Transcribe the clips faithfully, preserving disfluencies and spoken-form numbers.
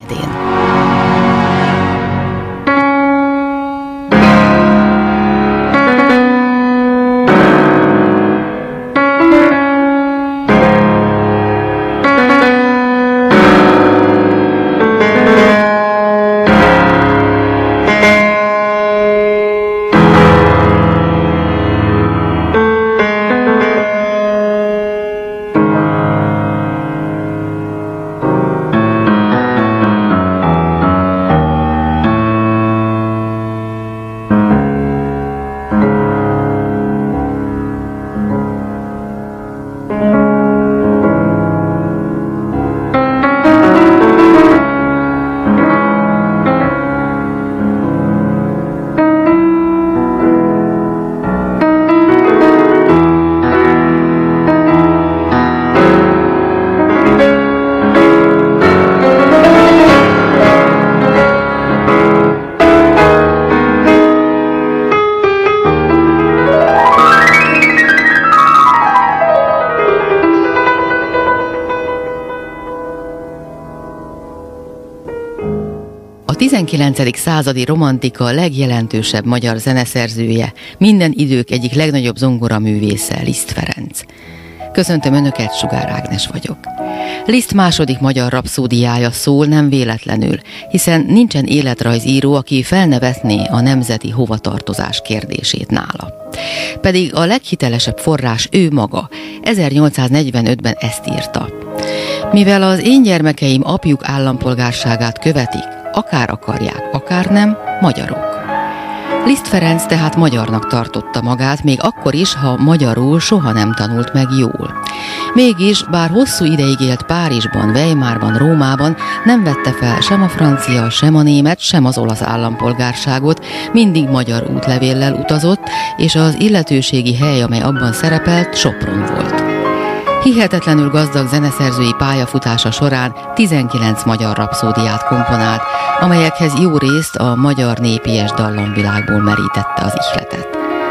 A tizenkilencedik századi romantika legjelentősebb magyar zeneszerzője, minden idők egyik legnagyobb zongoraművésze, Liszt Ferenc. Köszöntöm Önöket, Sugár Ágnes vagyok. Liszt második magyar rapszódiája szól nem véletlenül, hiszen nincsen életrajzíró, aki felnevetné a nemzeti hovatartozás kérdését nála. Pedig a leghitelesebb forrás ő maga, ezernyolcszáznegyvenötben ezt írta. Mivel az én gyermekeim apjuk állampolgárságát követik, akár akarják, akár nem, magyarok. Liszt Ferenc tehát magyarnak tartotta magát, még akkor is, ha magyarul soha nem tanult meg jól. Mégis, bár hosszú ideig élt Párizsban, Weimarban, Rómában, nem vette fel sem a francia, sem a német, sem az olasz állampolgárságot, mindig magyar útlevéllel utazott, és az illetőségi hely, amely abban szerepelt, Sopron volt. Hihetetlenül gazdag zeneszerzői pályafutása során tizenkilenc magyar rapszódiát komponált, amelyekhez jó részt a magyar népies dallamvilágból merítette az ihletet.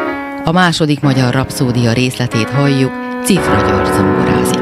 A második magyar rapszódia részletét halljuk, Cifra György zongorázik.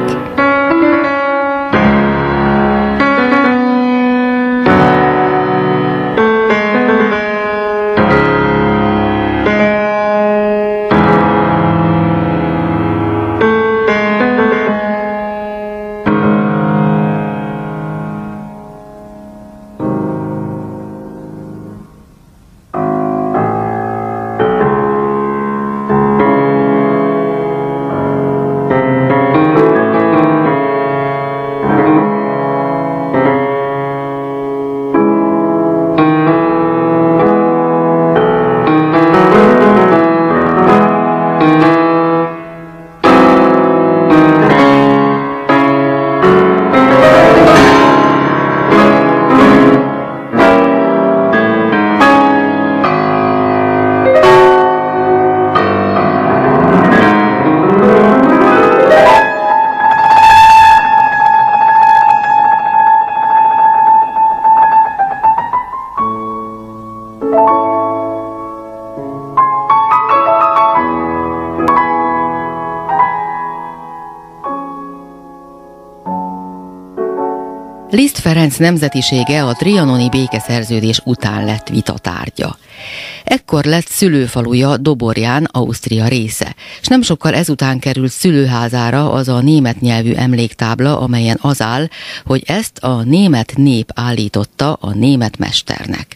Liszt Ferenc nemzetisége a trianoni békeszerződés után lett vitatárgya. Ekkor lett szülőfaluja Doborján, Ausztria része, és nem sokkal ezután került szülőházára az a német nyelvű emléktábla, amelyen az áll, hogy ezt a német nép állította a német mesternek.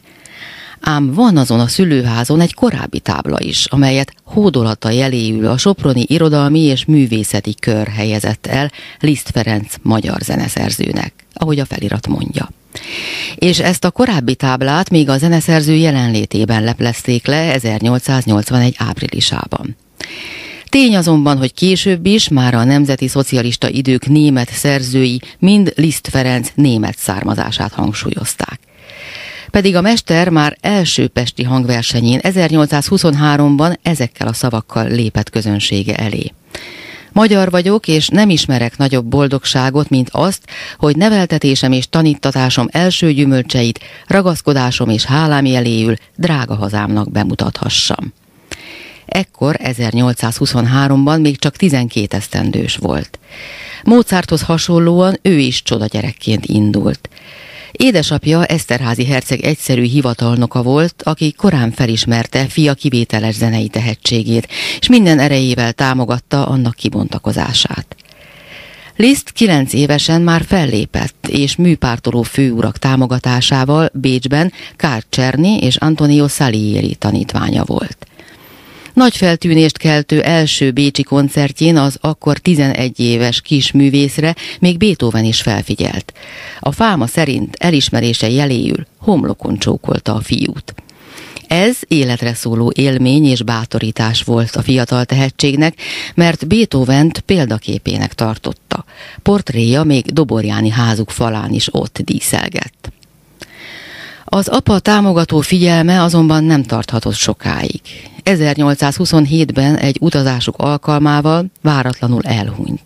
Ám van azon a szülőházon egy korábbi tábla is, amelyet hódolata jeléül a soproni irodalmi és művészeti kör helyezett el Liszt Ferenc magyar zeneszerzőnek, ahogy a felirat mondja. És ezt a korábbi táblát még a zeneszerző jelenlétében leplezték le ezernyolcszáznyolcvanegy áprilisában. Tény azonban, hogy később is már a nemzeti szocialista idők német szerzői mind Liszt Ferenc német származását hangsúlyozták. Pedig a mester már első pesti hangversenyén ezernyolcszázhuszonháromban ezekkel a szavakkal lépett közönsége elé. Magyar vagyok, és nem ismerek nagyobb boldogságot, mint azt, hogy neveltetésem és tanítatásom első gyümölcseit, ragaszkodásom és hálám jeléül drága hazámnak bemutathassam. Ekkor ezernyolcszázhuszonháromban még csak tizenkét esztendős volt. Mozarthoz hasonlóan ő is csodagyerekként indult. Édesapja Eszterházy herceg egyszerű hivatalnoka volt, aki korán felismerte fia kivételes zenei tehetségét, és minden erejével támogatta annak kibontakozását. Liszt kilenc évesen már fellépett, és műpártoló főurak támogatásával Bécsben Karl Czerny és Antonio Salieri tanítványa volt. Nagy feltűnést keltő első bécsi koncertjén az akkor tizenegy éves kisművészre még Beethoven is felfigyelt. A fáma szerint elismerése jeléül homlokon csókolta a fiút. Ez életre szóló élmény és bátorítás volt a fiatal tehetségnek, mert Beethovent példaképének tartotta. Portréja még Doborjáni házuk falán is ott díszelgett. Az apa támogató figyelme azonban nem tarthatott sokáig. ezernyolcszázhuszonhétben egy utazásuk alkalmával váratlanul elhunyt.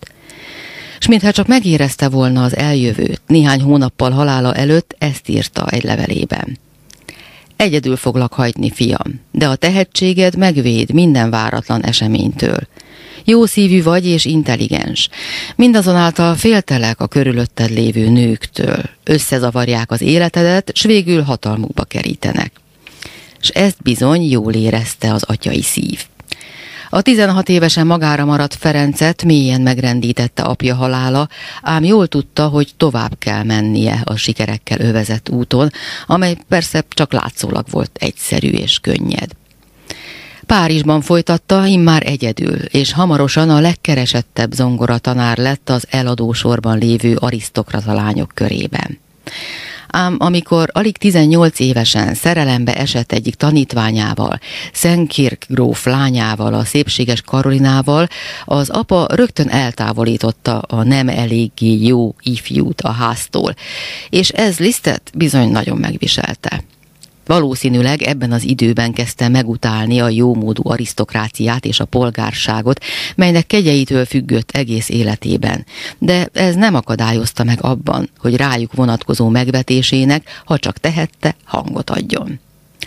S mintha csak megérezte volna az eljövőt, néhány hónappal halála előtt ezt írta egy levelében. Egyedül foglak hagyni, fiam, de a tehetséged megvéd minden váratlan eseménytől. Jó szívű vagy és intelligens. Mindazonáltal féltelek a körülötted lévő nőktől. Összezavarják az életedet, s végül hatalmukba kerítenek. S ezt bizony jól érezte az atyai szív. A tizenhat évesen magára maradt Ferencet mélyen megrendítette apja halála, ám jól tudta, hogy tovább kell mennie a sikerekkel övezett úton, amely persze csak látszólag volt egyszerű és könnyed. Párizsban folytatta, immár egyedül, és hamarosan a legkeresettebb zongoratanár lett az eladósorban lévő arisztokrata lányok körében. Ám amikor alig tizennyolc évesen szerelembe esett egyik tanítványával, Szenkirk gróf lányával, a szépséges Karolinával, az apa rögtön eltávolította a nem eléggé jó ifjút a háztól, és ez Lisztet bizony nagyon megviselte. Valószínűleg ebben az időben kezdte megutálni a jómódú arisztokráciát és a polgárságot, melynek kegyeitől függött egész életében, de ez nem akadályozta meg abban, hogy rájuk vonatkozó megvetésének, ha csak tehette, hangot adjon.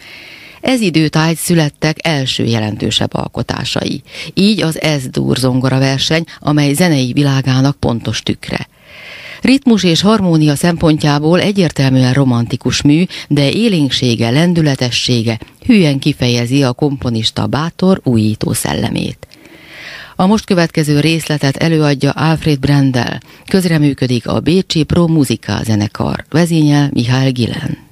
Ez időtájt születtek első jelentősebb alkotásai, így az Ez-dur zongoraverseny, amely zenei világának pontos tükre. Ritmus és harmónia szempontjából egyértelműen romantikus mű, de élénksége, lendületessége hűen kifejezi a komponista bátor, újító szellemét. A most következő részletet előadja Alfred Brendel, közreműködik a bécsi Pro Musica zenekar, vezényel Mihály Gillen.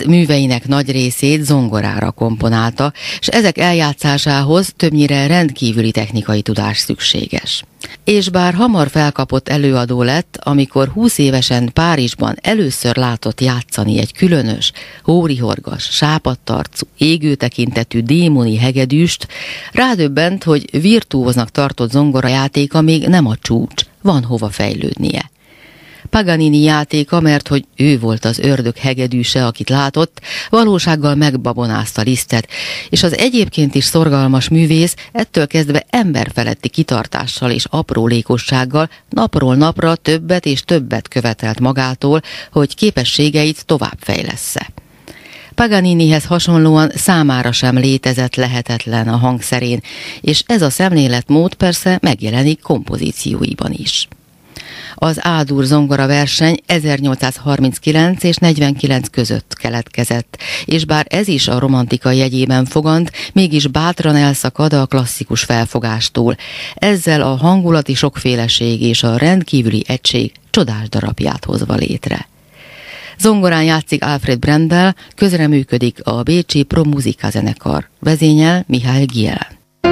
Liszt műveinek nagy részét zongorára komponálta, és ezek eljátszásához többnyire rendkívüli technikai tudás szükséges. És bár hamar felkapott előadó lett, amikor húsz évesen Párizsban először látott játszani egy különös, hórihorgas, sápadtarcú, égő tekintetű démoni hegedűst, rádöbbent, hogy virtuóznak tartott zongorajátéka még nem a csúcs, van hova fejlődnie. Paganini játéka, mert hogy ő volt az ördög hegedűse, akit látott, valósággal megbabonázta Lisztet, és az egyébként is szorgalmas művész ettől kezdve emberfeletti kitartással és aprólékossággal napról napra többet és többet követelt magától, hogy képességeit továbbfejlessze. Paganinihez hasonlóan számára sem létezett lehetetlen a hangszerén, és ez a szemléletmód persze megjelenik kompozícióiban is. Az A-dur zongora verseny ezernyolcszázharminckilenc és negyvenkilenc között keletkezett, és bár ez is a romantika jegyében fogant, mégis bátran elszakad a klasszikus felfogástól. Ezzel a hangulati sokféleség és a rendkívüli egység csodás darabját hozva létre. Zongorán játszik Alfred Brendel, közreműködik a bécsi Pro Musica zenekar, vezényel Mihály Gielen.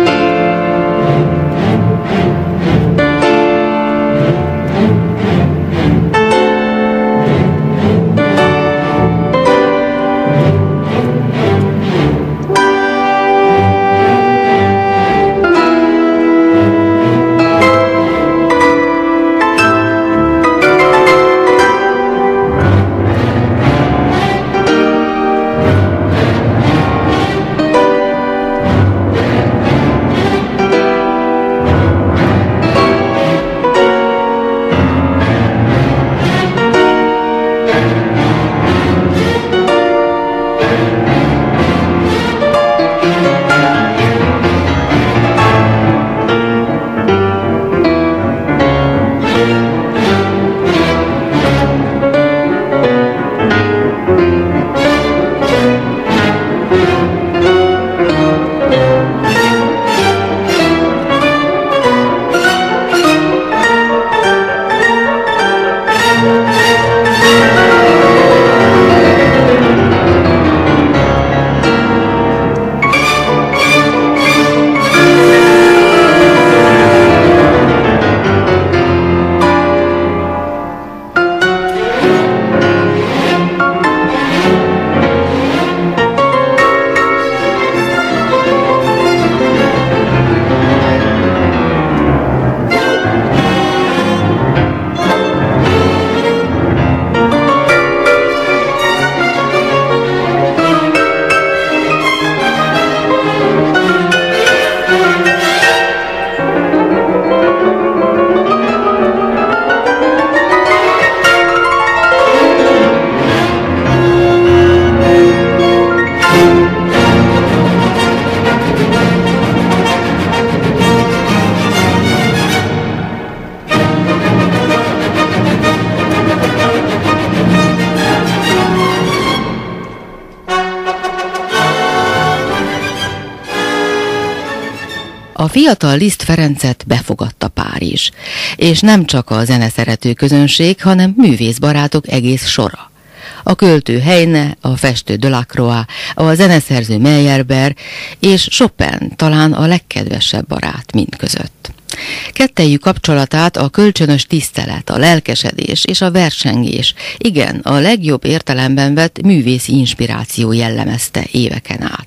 A fiatal Liszt Ferencet befogadta Párizs, és nem csak a zeneszerető közönség, hanem művészbarátok egész sora. A költő Heine, a festő Delacroix, a zeneszerző Meyerbeer és Chopin talán a legkedvesebb barát mindközött. Kettejük kapcsolatát a kölcsönös tisztelet, a lelkesedés és a versengés, igen, a legjobb értelemben vett művészi inspiráció jellemezte éveken át.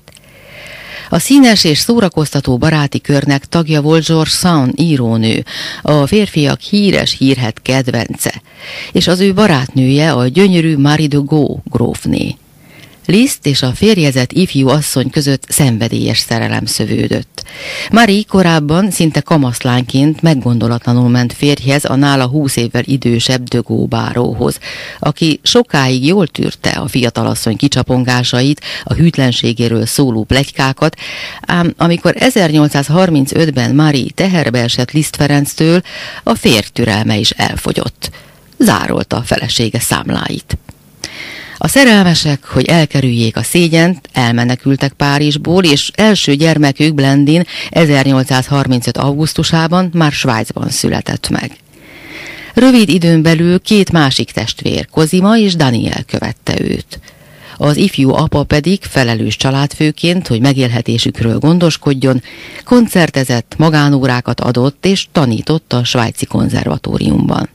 A színes és szórakoztató baráti körnek tagja volt George Sand írónő, a férfiak híres hírhedt kedvence, és az ő barátnője a gyönyörű Marie de Gaux grófné. Liszt és a férjezett ifjú asszony között szenvedélyes szerelem szövődött. Marie korábban szinte kamaszlányként meggondolatlanul ment férjhez a nála húsz évvel idősebb de Gaux báróhoz, aki sokáig jól tűrte a fiatalasszony kicsapongásait, a hűtlenségéről szóló pletykákat, ám amikor ezernyolcszázharmincötben Marie teherbe esett Liszt Ferenctől, a férj türelme is elfogyott. Zárolta a felesége számláit. A szerelmesek, hogy elkerüljék a szégyent, elmenekültek Párizsból, és első gyermekük Blandine ezernyolcszázharmincöt augusztusában már Svájcban született meg. Rövid időn belül két másik testvér, Cosima és Daniel követte őt. Az ifjú apa pedig felelős családfőként, hogy megélhetésükről gondoskodjon, koncertezett, magánórákat adott és tanított a svájci konzervatóriumban.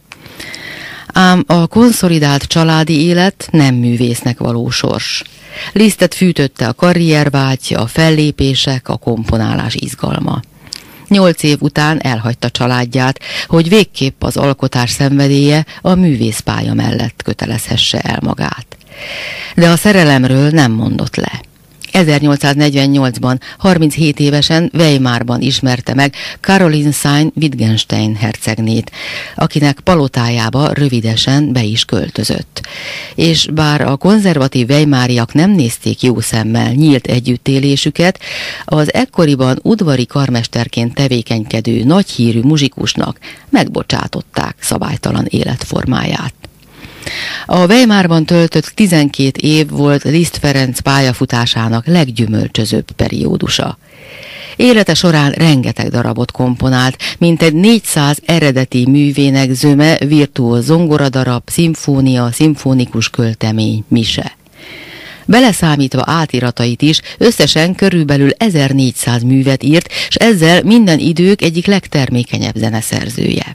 Ám a konszolidált családi élet nem művésznek való sors. Lisztet fűtötte a karriervágy, a fellépések, a komponálás izgalma. Nyolc év után elhagyta családját, hogy végképp az alkotás szenvedélye a művészpálya mellett kötelezhesse el magát. De a szerelemről nem mondott le. ezernyolcszáznegyvennyolcban, harminchét évesen Weimarban ismerte meg Caroline Sayn-Wittgenstein hercegnét, akinek palotájába rövidesen be is költözött. És bár a konzervatív weimáriak nem nézték jó szemmel nyílt együttélésüket, az ekkoriban udvari karmesterként tevékenykedő nagyhírű muzsikusnak megbocsátották szabálytalan életformáját. A Weimarban töltött tizenkét év volt Liszt Ferenc pályafutásának leggyümölcsözőbb periódusa. Élete során rengeteg darabot komponált, mintegy négyszáz eredeti művének zöme, virtuóz zongoradarab, szimfónia, szimfonikus költemény, mise. Beleszámítva átiratait is, összesen körülbelül ezernégyszáz művet írt, és ezzel minden idők egyik legtermékenyebb zeneszerzője.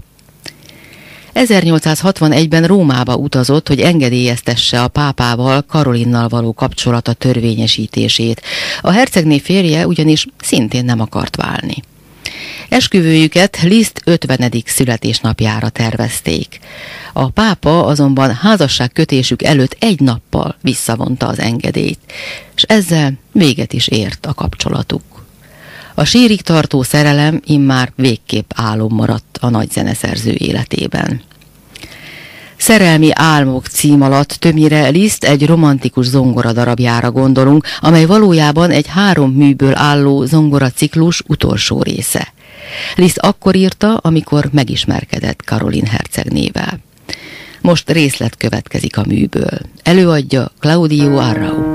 ezernyolcszázhatvanegyben Rómába utazott, hogy engedélyeztesse a pápával Karolinnal való kapcsolata törvényesítését. A hercegné férje ugyanis szintén nem akart válni. Esküvőjüket Liszt ötvenedik születésnapjára tervezték. A pápa azonban házasságkötésük előtt egy nappal visszavonta az engedélyt, és ezzel véget is ért a kapcsolatuk. A sírig tartó szerelem immár végképp álom maradt a nagy zeneszerző életében. Szerelmi álmok cím alatt többnyire Liszt egy romantikus zongoradarabjára gondolunk, amely valójában egy három műből álló zongoraciklus utolsó része. Liszt akkor írta, amikor megismerkedett Caroline hercegnével. Most részlet következik a műből. Előadja Claudio Arrau.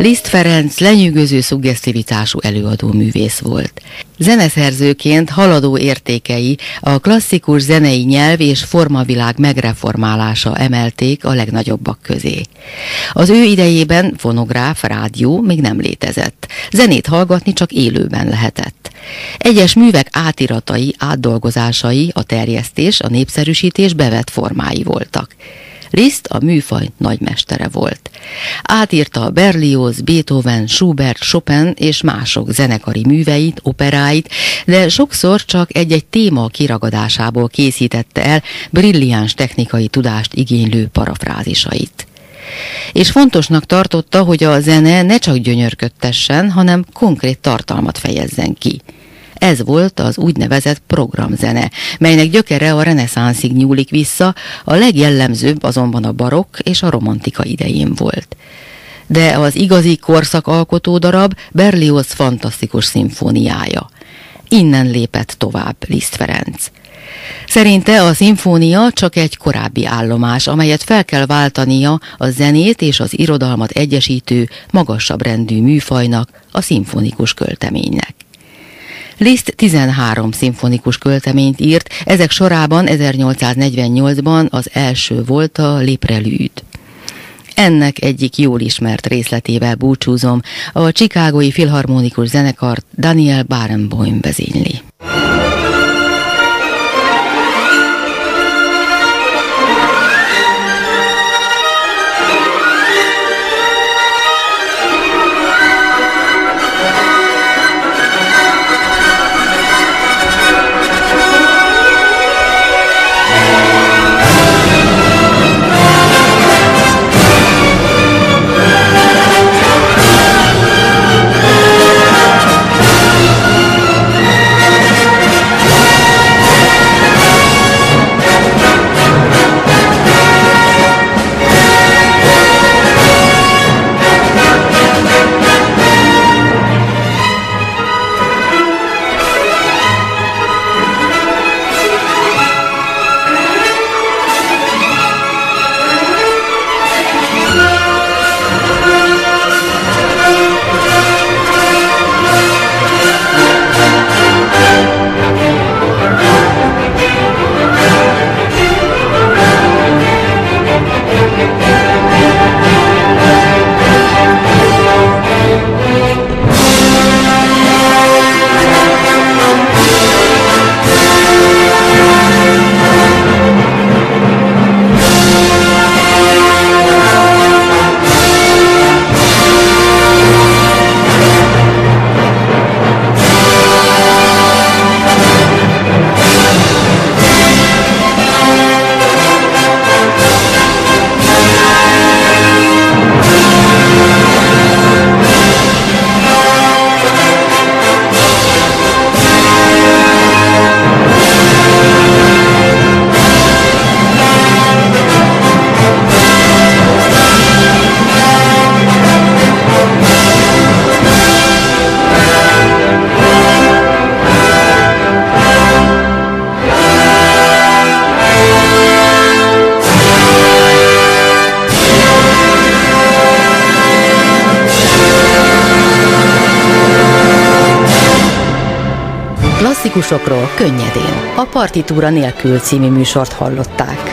Liszt Ferenc lenyűgöző szuggesztivitású előadó művész volt. Zeneszerzőként haladó értékei a klasszikus zenei nyelv és formavilág megreformálása emelték a legnagyobbak közé. Az ő idejében fonográf, rádió még nem létezett. Zenét hallgatni csak élőben lehetett. Egyes művek átiratai, átdolgozásai, a terjesztés, a népszerűsítés bevett formái voltak. Liszt a műfaj nagymestere volt. Átírta Berlioz, Beethoven, Schubert, Chopin és mások zenekari műveit, operáit, de sokszor csak egy-egy téma kiragadásából készítette el brilliáns technikai tudást igénylő parafrázisait. És fontosnak tartotta, hogy a zene ne csak gyönyörködtessen, hanem konkrét tartalmat fejezzen ki. Ez volt az úgynevezett programzene, melynek gyökere a reneszánszig nyúlik vissza, a legjellemzőbb azonban a barokk és a romantika idején volt. De az igazi korszakalkotó darab Berlioz fantasztikus szimfóniája. Innen lépett tovább Liszt Ferenc. Szerinte a szimfónia csak egy korábbi állomás, amelyet fel kell váltania a zenét és az irodalmat egyesítő, magasabb rendű műfajnak, a szimfonikus költeménynek. Liszt tizenhárom szimfonikus költeményt írt, ezek sorában ezernyolcszáznegyvennyolcban az első volt a Le Prélude. Ennek egyik jól ismert részletével búcsúzom, a Chicagói Filharmonikus Zenekart Daniel Barenboim vezényli. Klasszikusokról könnyedén. A Partitúra nélkül című műsort hallották.